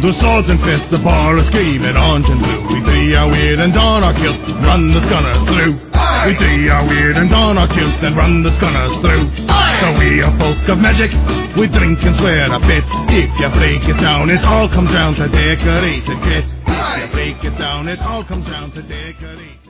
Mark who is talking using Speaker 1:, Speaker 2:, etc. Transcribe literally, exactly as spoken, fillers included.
Speaker 1: armed with swords and fists, the bar is screaming orange and blue. We three are weird and don our kilts, run the scunners through. We three are weird and don our kilts and run the scunners through. So we are folk of magic, we drink and swear a bit. If you break it down, it all comes down to decorated kit. If you break it down, it all comes down to decorated.